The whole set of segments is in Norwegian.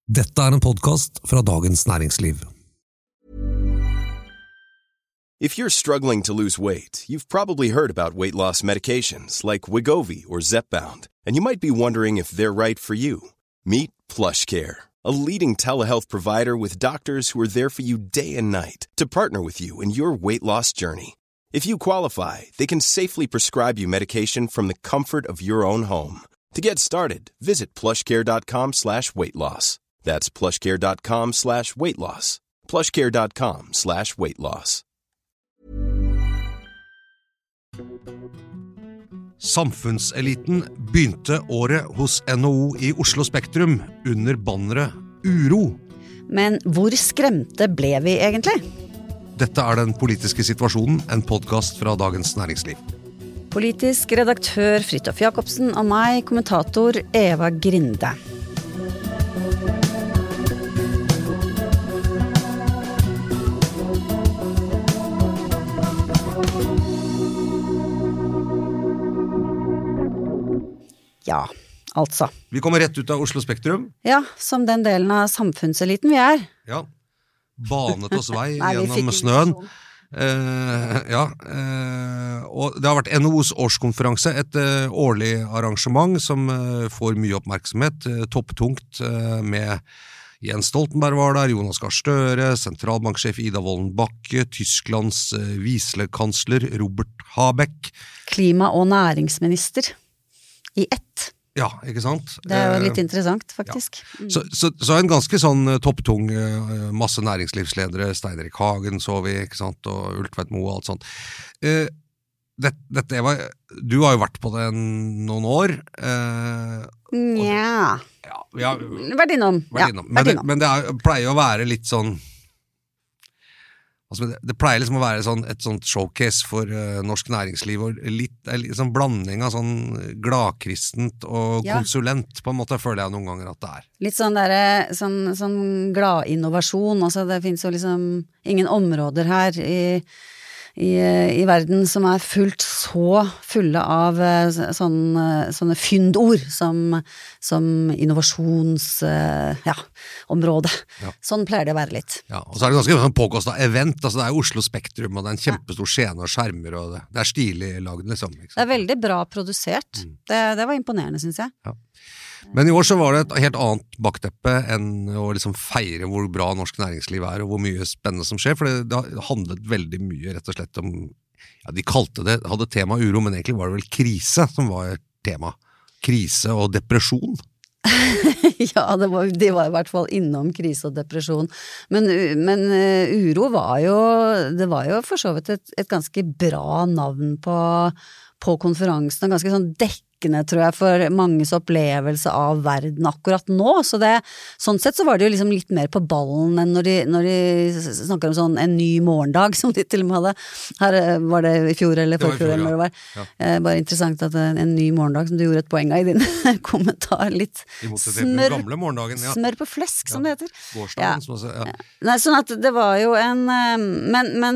Dette en podcast fra Dagens Næringsliv. If you're struggling to lose weight, you've probably heard about weight loss medications like Wegovy or Zepbound, and you might be wondering if they're right for you. Meet PlushCare, a leading telehealth provider with doctors who are there for you day and night to partner with you in your weight loss journey. If you qualify, they can safely prescribe you medication from the comfort of your own home. To get started, visit plushcare.com/weightloss. That's plushcare.com/weightloss. plushcare.com/weightloss. Samfunnseliten begynte året hos NHO i Oslo Spektrum under banneret Uro. Men hvor skremte ble vi egentlig? Dette den politiske situasjonen, en podcast fra Dagens Næringsliv. Politisk redaktør Fridtjof Jacobsen og meg, kommentator Eva Grinde. Ja, altså. Vi kommer rett ut av Oslo Spektrum. Ja, som den delen av samfunnseliten vi Ja, banet oss vei gjennom snøen. Og det har vært NHOs årskonferanse, et årlig arrangement som får mye oppmerksomhet, topptungt med Jens Stoltenberg var der, Jonas Gahr Støre, sentralbanksjef Ida Wolden Bakke, Tysklands viselkansler Robert Habeck. Klima- og næringsminister i ett. Ja, ikke sant? Det jo litt interessant, faktisk. Ja. Så en ganske sånn topptung, masse næringslivsledere, Stein Erik Hagen så vi, ikke sant, og Ultvedt Moe og alt sånt. Dette Eva, du har jo vært på det noen år. Nja. Ja, vært innom. Men det pleier å være litt sånn, altså det pleier liksom å være et sånt showcase for norsk næringsliv, og litt sånn blanding av sånn gladkristent og konsulent, på en måte føler jeg noen ganger at det Litt sånn sånn glad innovasjon, altså det finnes jo liksom ingen områder her i verden som fullt så fulle av sånne fyndord som innovasjonsområde. Sånn pleier det å være litt. Ja, og så det ganske sånn påkostet event, altså det Oslo Spektrum, og det en kjempestor scene og skjermer, og det stilig laget liksom. Det veldig bra produsert. Det var imponerende, synes jeg. Ja. Men i år så var det et helt annet bakteppe enn å liksom feire hvor bra norsk næringsliv og hvor mye spennende som skjer, for det handlet veldig mye rett og slett om, ja, de kalte det, hadde tema uro, men egentlig var det vel krise som var tema. Krise og depresjon. Ja, de var i hvert fall innom krise og depresjon. Men uro var jo for så vidt et ganske bra navn på konferansen, og ganske sånn dekkende, tror jeg, for manges opplevelse av verden akkurat nå. Så sånn sett så var det jo liksom litt mer på ballen enn når de snakker om sånn en ny morgendag, som de til og med hadde. Her var det i fjor eller forfjor, eller hva det var. Ja. Bare interessant at en ny morgendag, som du gjorde et poeng av i din kommentar, litt smør på flesk, som det heter. Gårsdagen, som også, Nei, sånn at det var jo men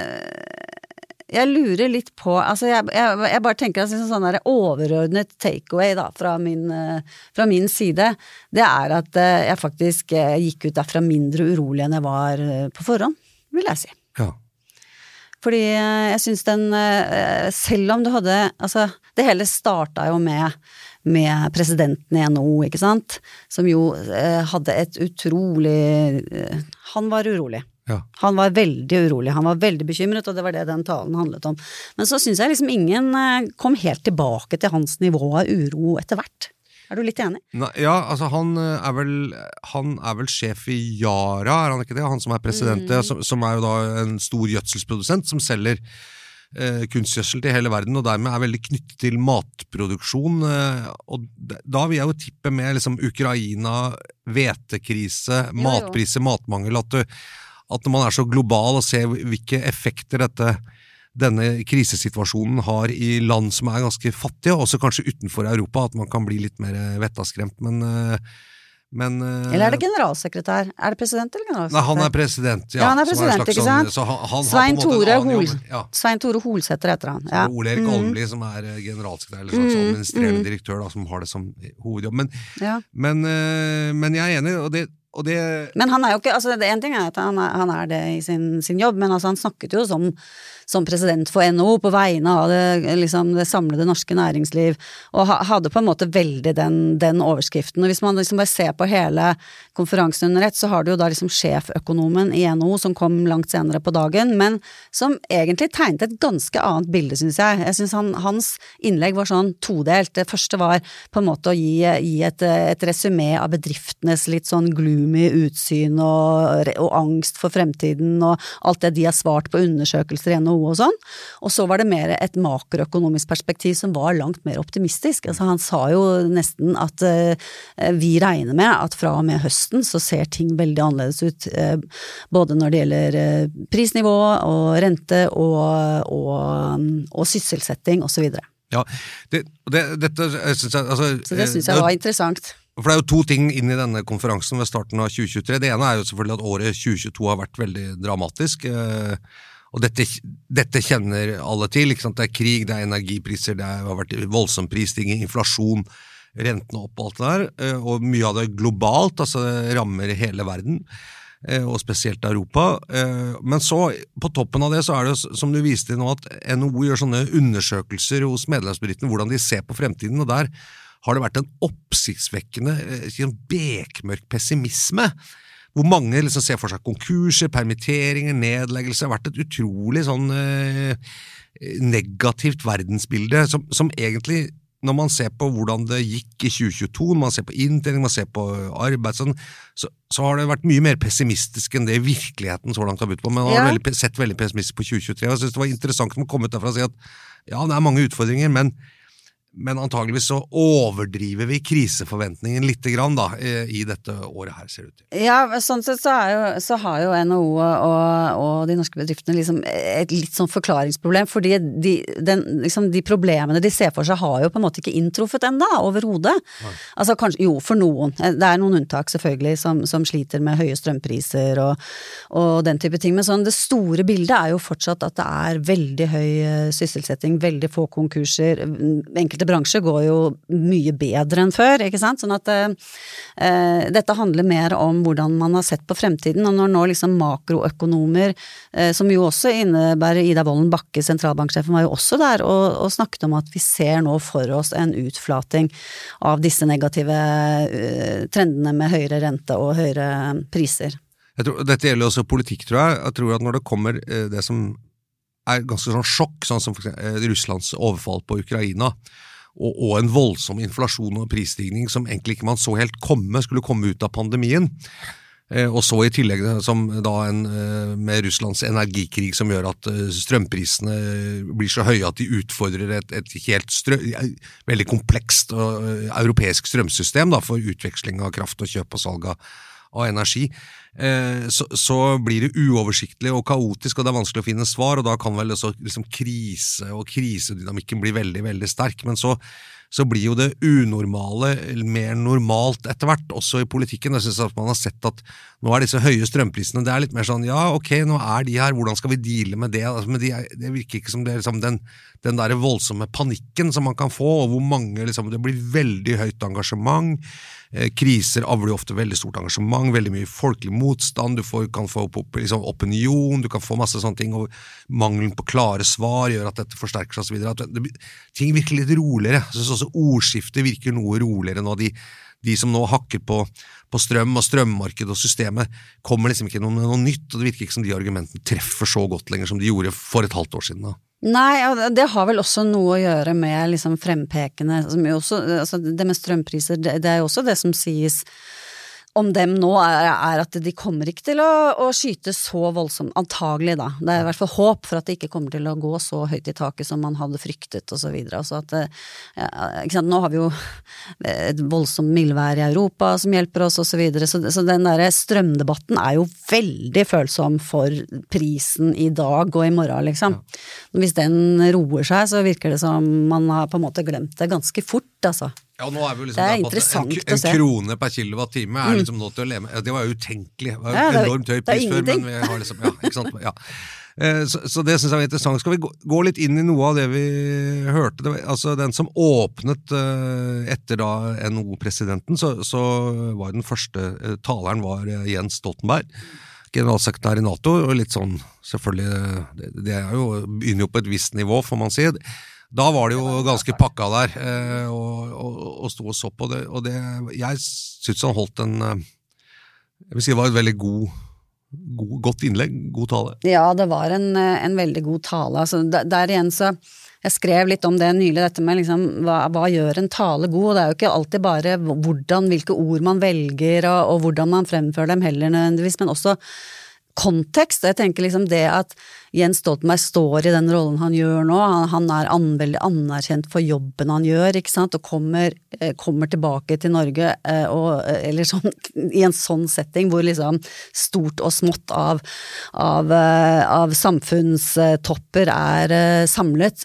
jeg lurer litt på, altså jeg bare tenker at sånn der overordnet takeaway da, fra min side, det at jeg faktisk gikk ut derfra mindre urolig enn jeg var på forhånd, vil jeg si. Ja. Fordi jeg synes selv om du hadde, altså det hele startet jo med presidenten i NHO, ikke sant? Som jo hadde et utrolig, han var urolig. Ja. Han var veldig urolig, han var veldig bekymret, og det var det den talen handlet om. Men så synes jeg liksom ingen kom helt tilbake til hans nivå av uro etter hvert. Du litt enig? Nei, ja, altså han vel sjef i Yara, han ikke det? Han som president, som jo da en stor gjødselsprodusent som selger kunstgjødsel til hele verden, og dermed veldig knyttet til matproduksjon, og da vil jeg jo tippe med liksom Ukraina, vetekrise, matpriser, matmangel, at når man så global og ser hvilke effekter denne krisesituasjonen har i land som ganske fattige, også kanskje utenfor Europa, at man kan bli litt mer vettaskremt, men eller det generalsekretær? Det president eller generalsekretær? Nei, han president, ja. Ja, han president, ikke sant? Svein Tore Holsæter heter han. Ja. Ole Erik Almli, som generalsekretær, eller slags administrerende direktør, da, som har det som hovedjobb. Men jeg enig, og det... Men han jo ikke, altså en ting at han det i sin jobb, men altså han snakket jo som president for NHO på vegne av det samlede norske næringsliv, og hadde på en måte veldig den overskriften. Og hvis man liksom bare ser på hele konferansen under ett, så har du jo da liksom sjeføkonomen i NHO som kom langt senere på dagen, men som egentlig tegnet et ganske annet bilde, synes jeg. Jeg synes hans innlegg var sånn todelt. Det første var på en måte å gi et resumé av bedriftenes litt sånn gloomy utsyn og angst for fremtiden og alt det de har svart på undersøkelser i NHO og sånn. Og så var det mer et makroøkonomisk perspektiv som var langt mer optimistisk. Altså han sa jo nesten at vi regner med at fra og med høsten så ser ting veldig annerledes ut, både når det gjelder prisnivå og rente og sysselsetting og så videre. Ja, dette synes jeg... Altså, så det synes jeg var interessant. For det jo to ting inn i denne konferansen ved starten av 2023. Det ene jo selvfølgelig at året 2022 har vært veldig dramatisk, og dette kjenner alle til, ikke sant? Det krig, det energipriser, det har vært voldsom prisstigning, inflasjon, rentene opp og alt det der, og mye av det globalt, altså det rammer hele verden, og spesielt Europa. Men så, på toppen av det, så det som du viste nå, at NHO gjør sånne undersøkelser hos medlemsbedriftene, hvordan de ser på fremtiden, og der har det vært en oppsiktsvekkende, bekmørk pessimisme, hvor mange liksom ser for seg konkurser, permitteringer, nedleggelser, har vært et utrolig sånn negativt verdensbilde, som egentlig, når man ser på hvordan det gikk i 2022, når man ser på inntjening, man ser på arbeid, så har det vært mye mer pessimistisk enn det virkeligheten så langt har bytt på, men man har sett veldig pessimistisk på 2023, og jeg synes det var interessant å komme ut derfra og si at ja, det mange utfordringer, men antageligvis så overdriver vi kriseforventningen litt grann da, i dette året her, ser det ut til. Ja, sånn sett så har jo NHO og de norske bedriftene liksom et litt sånn forklaringsproblem, fordi de problemene de ser for seg har jo på en måte ikke inntruffet enda overhodet. Altså kanskje, jo, for noen. Det noen unntak selvfølgelig som sliter med høye strømpriser og den type ting, men sånn det store bildet jo fortsatt at det veldig høy sysselsetting, veldig få konkurser, enkelte bransjer går jo mye bedre enn før, ikke sant? Sånn at dette handler mer om hvordan man har sett på fremtiden, og når nå liksom makroøkonomer, som jo også innebærer Ida Wolden Bakke, sentralbanksjefen, var jo også der og snakket om at vi ser nå for oss en utflating av disse negative trendene med høyere rente og høyere priser. Dette gjelder også politikk, tror jeg. Jeg tror at når det kommer det som ganske sånn sjokk, sånn som for eksempel Russlands overfall på Ukraina, og en voldsom inflasjon og prisstigning som egentlig ikke man så helt skulle komme ut av pandemien, og så i tillegg som da med Russlands energikrig som gjør at strømprisene blir så høye at de utfordrer et helt veldig komplekst og europeisk strømsystem da, for utveksling av kraft og kjøp og salg av energi, så blir det uoversiktlig og kaotisk, og det vanskelig å finne svar, og da kan vel også liksom krise og krisedynamikken bli veldig, veldig sterk, men så blir jo det unormale mer normalt etter hvert, også i politikken. Jeg synes at man har sett at nå disse høye strømprisene, det litt mer sånn, ja, ok, nå de her, hvordan skal vi deale med det? Altså, men det virker ikke som det liksom den der voldsomme panikken som man kan få, og hvor mange, liksom, det blir veldig høyt engasjement, kriser avler jo ofte veldig stort engasjement, veldig mye folkelig motstand, kan få liksom, opinion, du kan få masse sånne ting, og mangelen på klare svar gjør at dette forsterker seg og så videre. Ting virker litt roligere. Jeg synes også ordskiftet virker noe roligere nå. De som nå hakker på strøm og strømmarked og systemet kommer liksom ikke noe nytt, og det virker ikke som de argumentene treffer så godt lenger som de gjorde for et halvt år siden da. Nei, det har vel også noe å gjøre med liksom frempekende, som jo også, altså det med strømpriser, det jo også det som sies om dem nå at de kommer ikke til å skyte så voldsomt, antagelig da. Det I hvert fall håp for at det ikke kommer til å gå så høyt I taket som man hadde fryktet og så videre. Altså at, ikke sant, nå har vi jo et voldsomt mildvær I Europa som hjelper oss og så videre, så den der strømdebatten jo veldig følsom for prisen I dag og I morgen, liksom. Hvis den roer seg, så virker det som man har på en måte glemt det ganske fort, altså. Ja, nå vi jo liksom Det der på at interessant å en se. krone per kilowatt-time liksom nå til å leve med. Ja, det var jo utenkelig. Det var Ja, det er- enormt høy det er pris før, men ingenting. vi har liksom, ja, ikke sant? Ja. Så det synes jeg var interessant. Skal vi gå litt inn i noe av det vi hørte? Altså den som åpnet etter da NHO-presidenten, så var den første taleren var Jens Stoltenberg, generalsekretær i NATO, og litt sånn, selvfølgelig, det jo, begynner jo på et visst nivå, får man si. Da var det jo ganske pakka der, og stod og så på det, og jeg synes han holdt jeg vil si det var et veldig godt innlegg, god tale. Ja, det var en veldig god tale. Altså, der igjen så, jeg skrev litt om det nylig, dette med liksom, hva gjør en tale god, og det jo ikke alltid bare hvilke ord man velger, og hvordan man fremfører dem heller nødvendigvis, men også kontekst. Jeg tenker liksom det at Jens Stoltenberg står i den rollen han gjør nå, han veldig anerkjent for jobben han gjør, ikke sant, og kommer tilbake til Norge, eller sånn, i en sånn setting hvor liksom stort og smått av samfunnstopper samlet,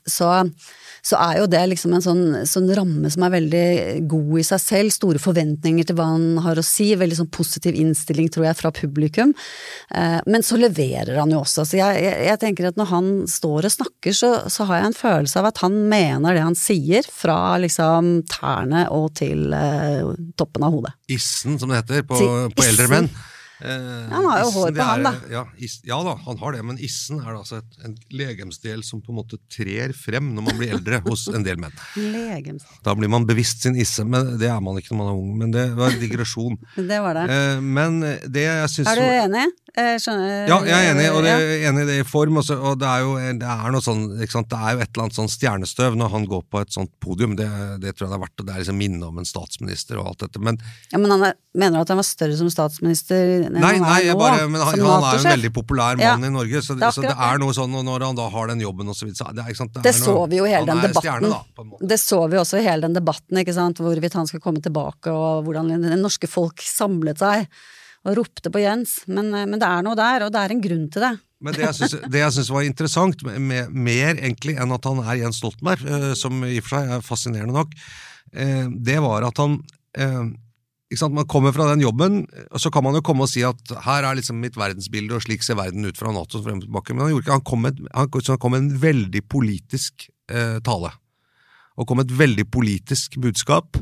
så jo det liksom en sånn ramme som veldig god i seg selv, store forventninger til hva han har å si, veldig sånn positiv innstilling, tror jeg, fra publikum. Men så leverer han jo også. Så jeg tenker at når han står og snakker, så har jeg en følelse av at han mener det han sier, fra liksom tærne og til toppen av hodet. Issen, som det heter, på eldre menn. Han har jo hår på han da. Ja da, han har det, men issen altså en legemsdel som på en måte trer frem når man blir eldre hos en del menn. Legemsdel. Da blir man bevisst sin isse, men det man ikke når man ung, men det var en digresjon. Det var det. Men det jeg synes... Du enig? Ja, jeg enig, og jeg enig i det i form, og det jo noe sånn, ikke sant? Det jo et eller annet sånn stjernestøv når han går på et sånt podium, det tror jeg det vært, og det liksom minne om en statsminister og alt dette, men... Ja, men han mener at han var større som statsminister enn Nei, han men han en veldig populær mann i Norge, så det noe sånn, og når han da har den jobben og så videre, så ikke sant? Det så vi jo i hele den debatten. Stjerne, da, på en måte. Det så vi også i hele den debatten, ikke sant, hvorvidt han skal komme tilbake, og hvordan det norske folk samlet seg og ropte på Jens, men det noe der, og det en grunn til det. Men det jeg synes var interessant, mer egentlig enn at han Jens Stoltenberg, som i og for seg fascinerende nok, det var at han, ikke sant, man kommer fra den jobben, og så kan man jo komme og si at her liksom mitt verdensbilde, og slik ser verden ut fra NATO frem og tilbake, men han gjorde ikke, han kom med en veldig politisk tale, og kom med et veldig politisk budskap,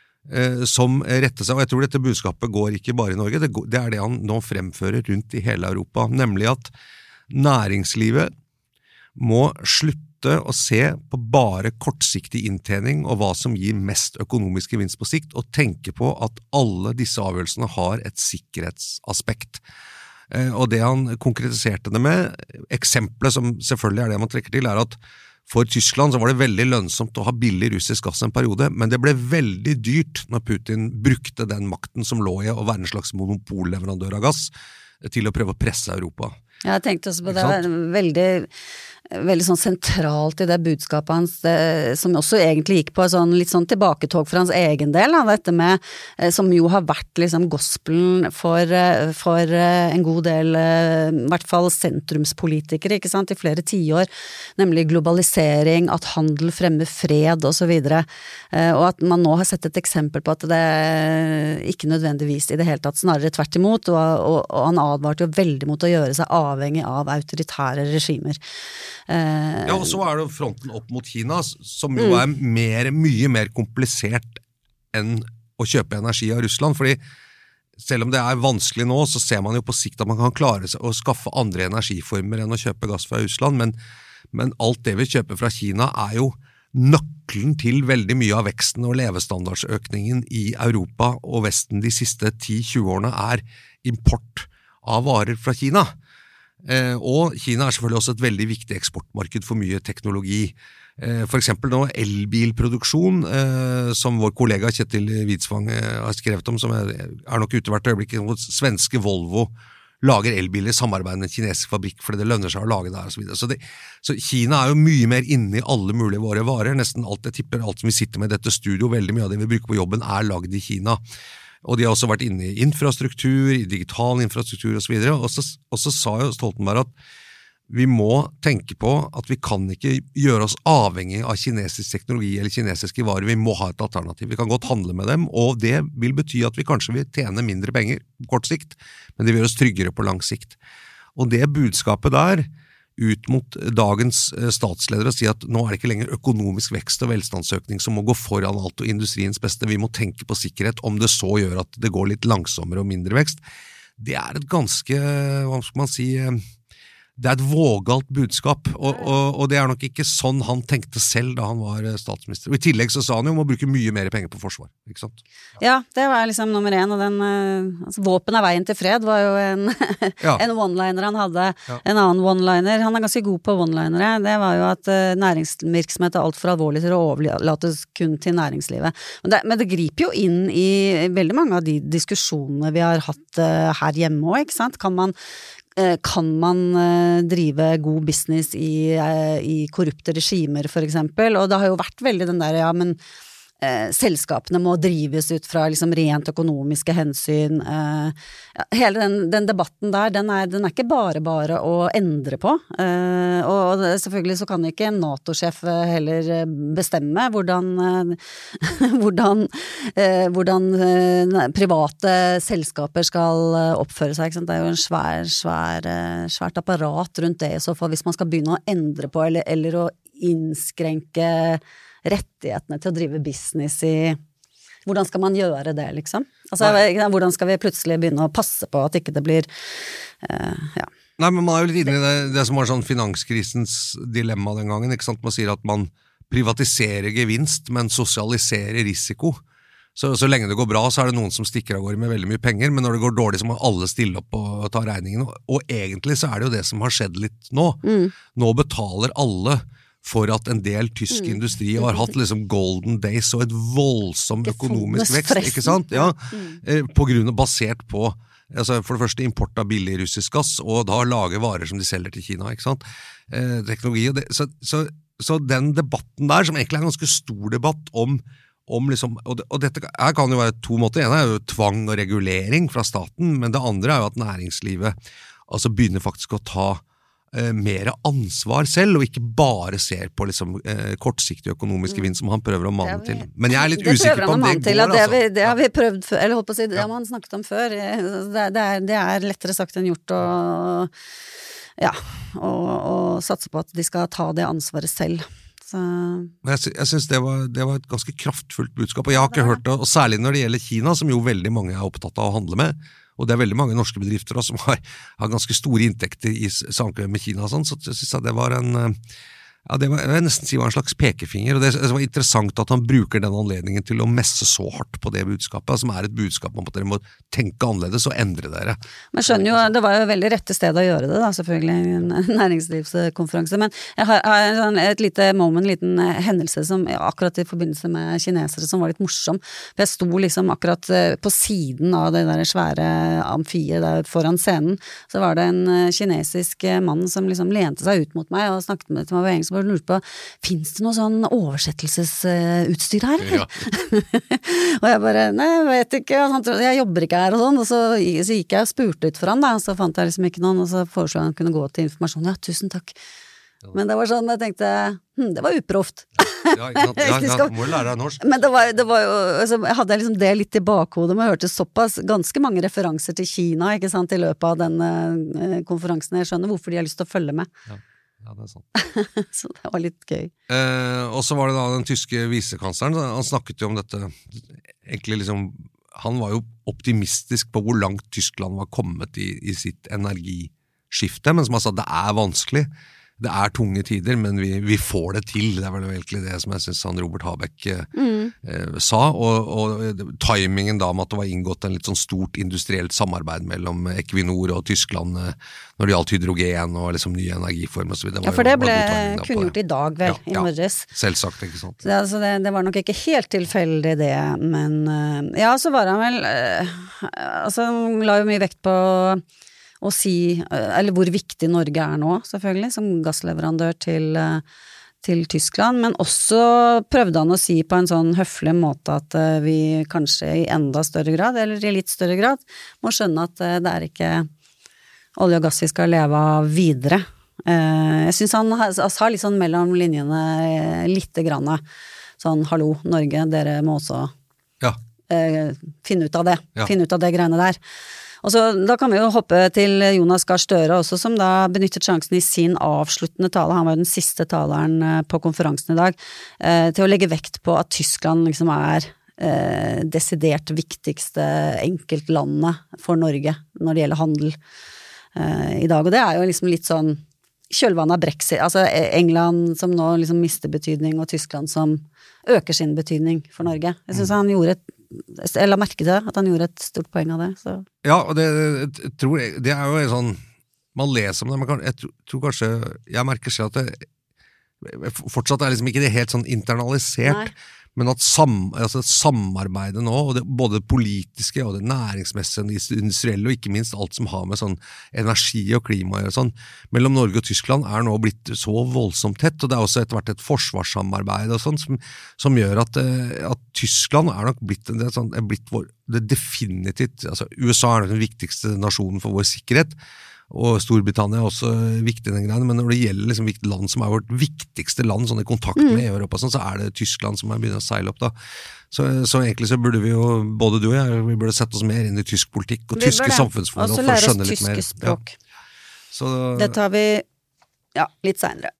som retter seg, og jeg tror dette budskapet går ikke bare i Norge, det det han nå fremfører rundt i hele Europa, nemlig at næringslivet må slutte å se på bare kortsiktig inntjening og hva som gir mest økonomisk gevinst på sikt, og tenke på at alle disse avgjørelsene har et sikkerhetsaspekt. Og det han konkretiserte det med, eksempelet som selvfølgelig det man trekker til, at for Tyskland så var det veldig lønnsomt å ha billig russisk gass en periode, men det ble veldig dyrt når Putin brukte den makten som lå i å være en slags monopolleverandør av gass til å prøve å presse Europa. Jeg tenkte også på det, veldig sånn sentralt i det budskapet hans, som også egentlig gikk på litt sånn tilbaketog for hans egen del, dette med, som jo har vært liksom gospelen for en god del, i hvert fall sentrumspolitikere, ikke sant, i flere tiår, nemlig globalisering, at handel fremmer fred og så videre, og at man nå har sett et eksempel på at det ikke nødvendigvis i det hele tatt, snarere tvert imot, og han advarte jo veldig mot å gjøre seg avhengig av autoritære regimer. Ja, og så det fronten opp mot Kina, som jo mye mer komplisert enn å kjøpe energi av Russland, fordi selv om det vanskelig nå, så ser man jo på sikt at man kan klare seg å skaffe andre energiformer enn å kjøpe gass fra Russland, men alt det vi kjøper fra Kina jo nøkkelen til veldig mye av veksten og levestandardsøkningen i Europa og Vesten de siste 10-20 årene import av varer fra Kina. Og Kina selvfølgelig også et veldig viktig eksportmarked for mye teknologi. For eksempel nå elbilproduksjon, som vår kollega Kjetil Widsvang har skrevet om, som nok ute hvert øyeblikk, hvor svenske Volvo lager elbiler i samarbeid med en kinesisk fabrikk, fordi det lønner seg å lage der og så videre. Så Kina jo mye mer inne i alle mulige våre varer, nesten alt, jeg tipper alt som vi sitter med i dette studio, veldig mye av det vi bruker på jobben lagd i Kina. Og de har også vært inne i infrastruktur, i digital infrastruktur og så videre, og så sa jo Stoltenberg at vi må tenke på at vi kan ikke gjøre oss avhengig av kinesisk teknologi eller kinesiske varer, vi må ha et alternativ. Vi kan godt handle med dem, og det vil bety at vi kanskje vil tjene mindre penger på kort sikt, men det vil gjøre oss tryggere på lang sikt. Og det budskapet der, ut mot dagens statsledere, å si at nå det ikke lenger økonomisk vekst og velstandsøkning som må gå foran alt og industriens beste, vi må tenke på sikkerhet, om det så gjør at det går litt langsommere og mindre vekst. Det et ganske, hva skal man si, det et vågalt budskap, og det nok ikke sånn han tenkte selv da han var statsminister. Og i tillegg så sa han jo om å bruke mye mer penger på forsvar, ikke sant? Ja, det var liksom nummer 1, og den, altså, våpen veien til fred var jo en one-liner han hadde. Ja. En annen one-liner, han ganske god på one-linere, det var jo at næringsvirksomhet alt for alvorlig til å overlates kun til næringslivet. Men det griper jo inn i veldig mange av de diskusjonene vi har hatt her hjemme også, ikke sant? Kan man drive god business i korrupte regimer for eksempel, og det har jo vært veldig den der, ja, men selskapene må drives ut fra liksom rent økonomiske hensyn. Hele den debatten der, den ikke bare å endre på, og selvfølgelig så kan ikke en NATO-sjef heller bestemme hvordan private selskaper skal oppføre seg, ikke sant? Det jo en svært apparat rundt det i så fall, hvis man skal begynne å endre på eller å innskrenke rettighetene til å drive business i. Hvordan skal man gjøre det, liksom? Altså, hvordan skal vi plutselig begynne å passe på at ikke det blir ja. Nei, men man jo litt inne i det som var sånn finanskrisens dilemma den gangen, ikke sant? Man sier at man privatiserer gevinst, men sosialiserer risiko. Så lenge det går bra, så det noen som stikker av gårde med veldig mye penger, men når det går dårlig, så må alle stille opp og ta regningen. Og egentlig så det jo det som har skjedd litt nå. Nå betaler alle for at en del tysk industri har hatt liksom golden days og et voldsom økonomisk vekst, ikke sant? Ja, på grunn av basert på, altså for det første import av billig russisk gass, og da lage varer som de selger til Kina, ikke sant? Teknologi, og det, så den debatten der, som egentlig en ganske stor debatt om liksom, og dette her kan jo være 2 måter, en jo tvang og regulering fra staten, men det andre jo at næringslivet altså begynner faktisk å ta mer ansvar selv, og ikke bare ser på liksom, kortsiktig økonomisk gevinst som han prøver å manne til. Men jeg litt usikker på om det går, altså. Det har vi prøvd før, eller holdt på å si, det har man snakket om før. Det lettere sagt enn gjort å satse på at de skal ta det ansvaret selv. Men jeg synes det var et ganske kraftfullt budskap, og jeg har ikke hørt det, og særlig når det gjelder Kina, som jo veldig mange opptatt av å handle med, og det veldig mange norske bedrifter også, som har ganske store inntekter i samkvem med Kina og sånn, så jeg synes at det var jeg vil nesten si var en slags pekefinger, og det var interessant at han bruker den anledningen til å messe så hardt på det budskapet, som et budskap om at dere må tenke annerledes og endre dere. Men skjønner jo, det var jo veldig rette sted å gjøre det da, selvfølgelig, en næringslivskonferanse, men jeg har et lite moment, en liten hendelse som akkurat i forbindelse med kinesere som var litt morsom, for jeg sto liksom akkurat på siden av det der svære amfiet der foran scenen, så var det en kinesisk mann som liksom lente seg ut mot meg og snakket med meg på engelsk, så bare lurte på, finnes det noe sånn oversettelsesutstyr her? Ja. Og jeg bare, nei, jeg vet ikke, jeg jobber ikke her og sånn, og så gikk jeg og spurte ut for han da, så fant jeg liksom ikke noen, og så foreslo han kunne gå til informasjon, ja, tusen takk. Men det var sånn, jeg tenkte, det var uproft. Ja, må lære deg norsk. Men det var jo, altså, jeg hadde liksom det litt i bakhodet, men jeg hørte såpass ganske mange referanser til Kina, ikke sant, i løpet av denne konferansen. Jeg skjønner hvorfor de har lyst til å følge med. Ja, det sant. Så det var litt gøy. Og så var det da den tyske visekansleren, han snakket jo om dette, egentlig liksom, han var jo optimistisk på hvor langt Tyskland var kommet i sitt energiskifte, men som han sa, det vanskelig. Det tunge tider, men vi får det til. Det vel virkelig det som jeg synes han Robert Habeck sa, og timingen da med at det var inngått en litt sånn stort industrielt samarbeid mellom Equinor og Tyskland når det gjaldt hydrogen og liksom nye energiformer og så videre. Ja, for det ble kunngjort i dag vel, i morges. Ja, selvsagt, ikke sant. Så, altså, det var nok ikke helt tilfeldig det, men ja, så var han vel altså, han la jo mye vekt på å si, eller hvor viktig Norge nå, selvfølgelig, som gassleverandør til Tyskland, men også prøvde han å si på en sånn høflig måte at vi kanskje i enda større grad, eller i litt større grad, må skjønne at det ikke olje og gass vi skal leve av videre. Jeg synes han har litt sånn mellom linjene litt grann, sånn, hallo, Norge, dere må også finne ut av det, finne ut av det greiene der. Og så da kan vi jo hoppe til Jonas Gahr Støre også, som da benyttet sjansen i sin avsluttende tale, han var jo den siste taleren på konferansen i dag, til å legge vekt på at Tyskland liksom desidert viktigste enkeltlandet for Norge når det gjelder handel i dag, og det jo liksom litt sånn kjølvannet av Brexit, altså England som nå liksom mister betydning, og Tyskland som øker sin betydning for Norge. Jeg synes han gjorde jeg la merke til det, at han gjorde et stort poeng av det. Så. Ja, og det jo en sånn, man leser om det, men jeg tror kanskje, jeg merker selv at det fortsatt liksom ikke det helt sånn internalisert, men at samarbeidet nå, og både det politiske og det næringsmessige, det industrielle, og ikke minst alt som har med sånn energi og klima og sånn, mellom Norge og Tyskland nå blitt så voldsomt tett, og det også etter hvert et forsvarssamarbeid og sånn, som gjør at Tyskland nok blitt det definitivt, altså USA den viktigste nasjonen for vår sikkerhet, og Storbritannia også viktig den greien, men når det gjelder liksom land som vårt viktigste land sånn i kontakt med Europa, sånn, så det Tyskland som begynner å seile opp da. Så egentlig så burde vi jo, både du og jeg, vi burde sette oss mer inn i tysk politikk og tyske samfunnsforhold for å skjønne litt mer. Og så lære oss tyske språk. Ja. Så, det tar vi, litt senere.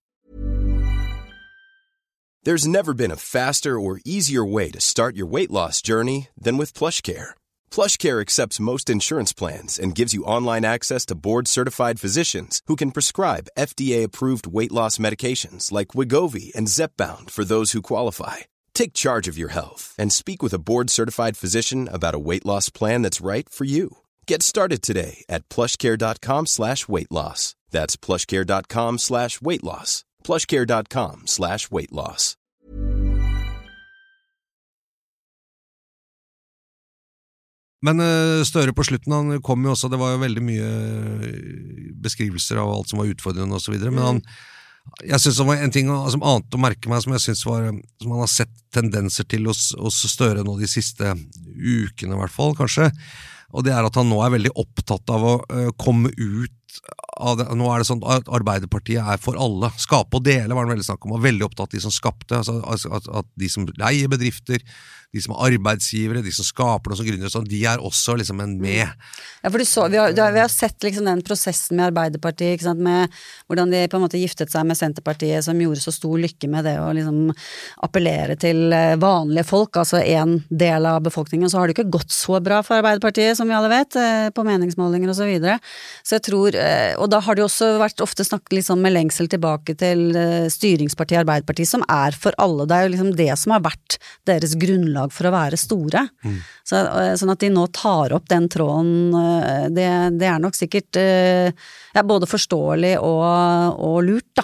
There's never been a faster or easier way to start your weight loss journey than with PlushCare. PlushCare accepts most insurance plans and gives you online access to board-certified physicians who can prescribe FDA-approved weight loss medications like Wegovy and Zepbound for those who qualify. Take charge of your health and speak with a board-certified physician about a weight loss plan that's right for you. Get started today at plushcare.com/weightloss. That's plushcare.com/weightloss. plushcare.com/weightloss. Men Støre på slutten, han kom jo også, det var jo veldig mye beskrivelser av alt som var utfordrende og så videre, men jeg synes det var en ting som annet å merke meg, som jeg synes var, som han har sett tendenser til hos Støre nå de siste ukene i hvert fall, kanskje, og det at han nå veldig opptatt av å komme ut av det. Nå det sånn at Arbeiderpartiet for alle, skape og dele var han veldig snakk om, og veldig opptatt av de som skapte, altså at de som leier bedrifter, de som arbeidsgivere, de som skaper noe som grunner, sånn, de også liksom en med. Ja, for vi har sett liksom den prosessen med Arbeiderpartiet, ikke sant, med hvordan de på en måte giftet seg med Senterpartiet, som gjorde så stor lykke med det å liksom appellere til vanlige folk, altså en del av befolkningen, så har det ikke gått så bra for Arbeiderpartiet, som vi alle vet, på meningsmålinger og så videre. Så jeg tror, og da har det jo også vært ofte snakket litt sånn med lengsel tilbake til styringspartiet Arbeiderpartiet, som for alle, det jo liksom det som har vært deres grunnlag for å være store. Sånn at de nå tar opp den tråden, det nok sikkert både forståelig og lurt da.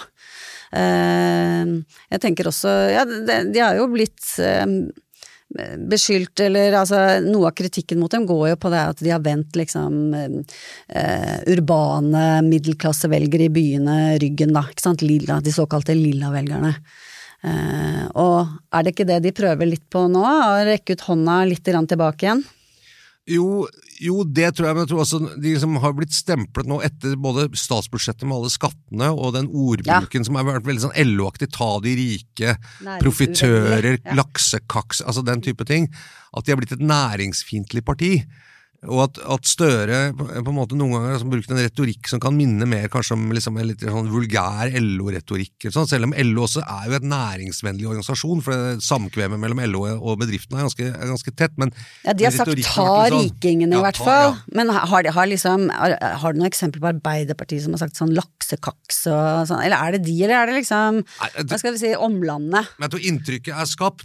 Jeg tenker også, de har jo blitt beskyldt, eller altså noe av kritikken mot dem går jo på det at de har vendt liksom urbane middelklassevelgere i byene ryggen da, ikke sant, de såkalte lilla-velgerne. Og det ikke det de prøver litt på nå, å rekke ut hånda litt tilbake igjen? Jo, det tror jeg, men jeg tror også de som har blitt stemplet nå etter både statsbudsjettet med alle skattene og den ordbruken som har vært veldig sånn LO-aktig, ta de rike, profitører, laksekaks, altså den type ting, at de har blitt et næringsfiendtlig parti. Og at Støre på en måte noen ganger har brukt en retorikk som kan minne mer kanskje om liksom en litt sånn vulgær LO-retorikk, sånn, selv om LO også jo et næringsvennlig organisasjon, for samkvemmet mellom LO og bedriftene ganske tett, men de har sagt ta rikingene i hvert fall, men har du noen eksempler på Arbeiderpartiet som har sagt sånn laksekaks og sånn, eller det de, eller det liksom, hva skal vi si, omlandet? Men jeg tror inntrykket skapt,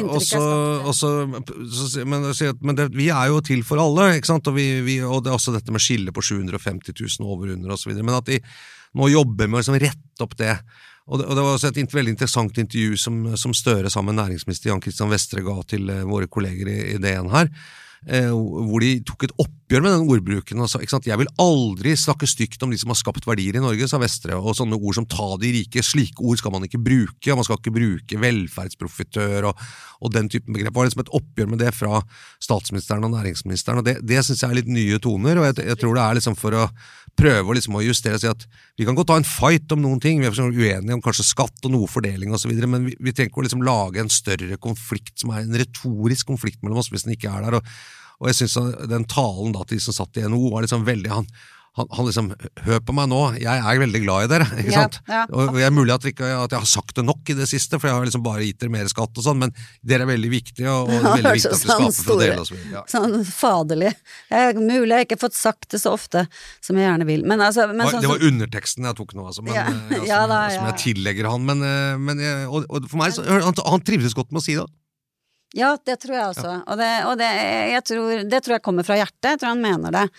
men vi jo til for alle, ikke sant? Og det også dette med skille på 750 000 over under og så videre, men at de nå jobber med å liksom rette opp det. Og det var også et veldig interessant intervju som Støre sammen med næringsminister Jan Christian Vestre ga til våre kolleger i DN her, hvor de tok et oppgjør med den ordbruken og sa, ikke sant, jeg vil aldri snakke stygt om de som har skapt verdier i Norge, sa Vestre, og sånne ord som ta de rike, slike ord skal man ikke bruke, man skal ikke bruke velferdsprofitør og den typen begrep. Det var liksom et oppgjør med det fra statsministeren og næringsministeren, og det synes jeg litt nye toner, og jeg tror det liksom for å prøve liksom å justere og si at vi kan godt ta en fight om noen ting, vi uenige om kanskje skatt og noe fordeling og så videre, men vi trenger ikke å liksom lage en større konflikt som en retorisk konflikt mellom oss hvis den ikke der, og jeg synes den talen da til de som satt i NHO var liksom veldig, han liksom, hør på meg nå, jeg veldig glad i dere, ikke sant? Ja. Og det mulig at jeg har sagt det nok i det siste, for jeg har liksom bare gitt dere mer skatt og sånn, men dere veldig viktige, og det veldig viktig at det skaper for å dele og så videre. Ja. Sånn faderlig. Mulig jeg ikke har fått sagt det så ofte som jeg gjerne vil. Men altså, det var underteksten jeg tok nå, altså, som jeg tillegger han, og for meg, han trivdes godt med å si det. Ja, det tror jeg også, og det tror jeg kommer fra hjertet, jeg tror han mener det,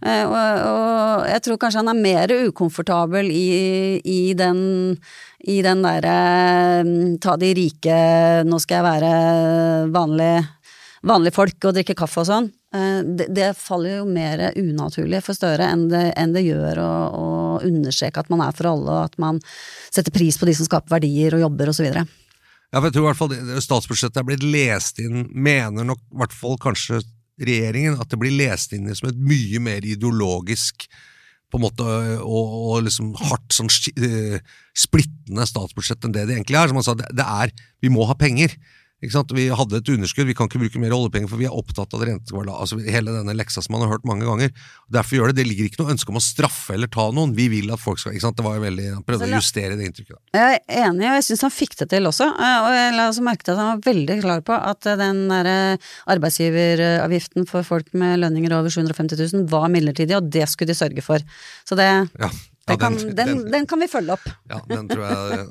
og jeg tror kanskje han er mer ukomfortabel i den der, ta de rike, nå skal jeg være vanlig folk og drikke kaffe og sånn, det faller jo mer unaturlig for Støre enn det gjør å understreke at man for alle, og at man setter pris på de som skaper verdier og jobber og så videre. Ja, for jeg tror i hvert fall statsbudsjettet blitt lest inn, mener nok i hvert fall kanskje regjeringen, at det blir lest inn som et mye mer ideologisk på en måte, og liksom hardt sånn splittende statsbudsjett enn det egentlig som han sa, vi må ha penger. Ikke sant? Vi hadde et underskudd, vi kan ikke bruke mer oljepenger, for vi opptatt av det renteskvala, altså hele denne leksa som man har hørt mange ganger. Derfor det ligger ikke noe ønske om å straffe eller ta noen, vi vil at folk skal, ikke sant? Det var jo veldig, han prøvde å justere det inntrykket. Jeg enig, og jeg synes han fikk det til også, og jeg la også merke til at han var veldig klar på at den der arbeidsgiveravgiften for folk med lønninger over 750 000 var midlertidig, og det skulle de sørge for. Så det... Ja. Den kan vi følge opp. Ja, den tror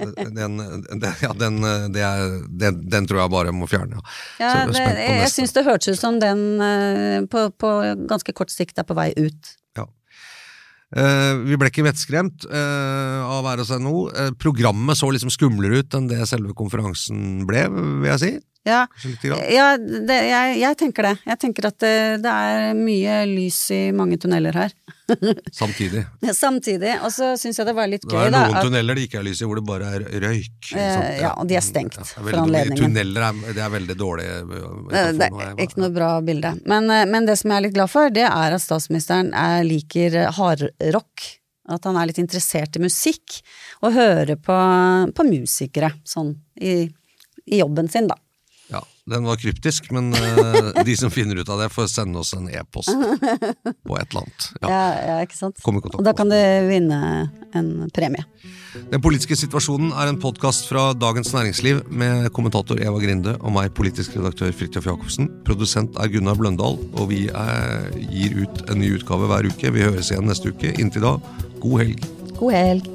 jeg den tror jeg bare må fjerne. Ja, jeg synes det hørtes ut som den på ganske kort sikt på vei ut. Ja. Vi ble ikke vettskremt av å være hos NHO. Programmet så liksom skumlere ut enn det selve konferansen ble, vil jeg si. Ja, jeg tenker det. Jeg tenker at det mye lys i mange tunneler her. Samtidig. Samtidig, og så synes jeg det var litt gøy da. Det noen tunneler det ikke lys i, hvor det bare røyk. Ja, og de stengt for anledningen. Tunneler det veldig dårlig. Det ikke noe bra bilde. Men det som jeg litt glad for, det at statsministeren liker hardrock. At han litt interessert i musikk, og hører på musikere, sånn i jobben sin da. Ja, den var kryptisk, men de som finner ut av det får sende oss en e-post på et eller annet. Ja, ikke sant? Og da kan du vinne en premie. Den politiske situasjonen en podcast fra Dagens Næringsliv med kommentator Eva Grinde og meg, politisk redaktør Fridtjof Jacobsen. Produsent Gunnar Bløndal, og vi gir ut en ny utgave hver uke. Vi høres igjen neste uke. Inntil da, god helg. God helg.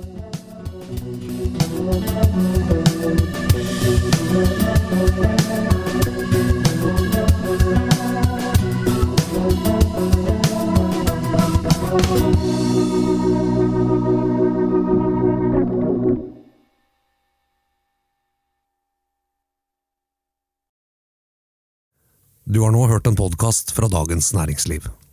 Du har nå hørt en podcast fra Dagens Næringsliv.